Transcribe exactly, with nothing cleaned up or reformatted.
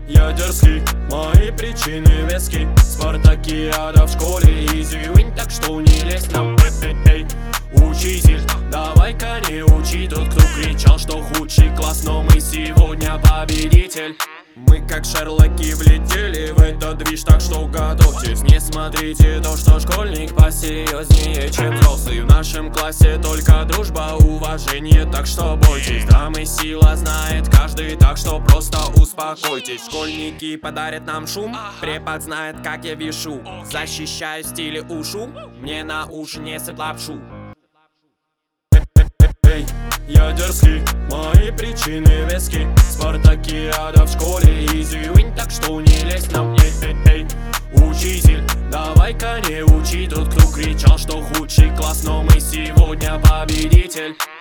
Я дерзкий, мои причины вески. Спартакиада в школе, изи-вин, так что не лезь нам. Эй, учитель, давай-ка не учи. Тот, кто кричал, что худший класс, но мы сегодня победитель. Мы как Шерлоки влетели в этот движ, так что готовьтесь. Не смотрите то, что школьник посерьезнее, чем взрослый. В нашем классе только дружба, уважение, так что бойтесь. Дамы сила знает каждый, так что просто успокойтесь. Школьники подарят нам шум, препод знает, как я вешу. Защищаю стиле ушу, мне на уши не сыпь лапшу. Эй, я дерзкий, мои причины вески. Спартакиада в школе, изи-вин, так что не лезь нам. Эй, эй, эй, учитель, давай-ка не учи. Тот, кто кричал, что худший класс, но мы сегодня победитель.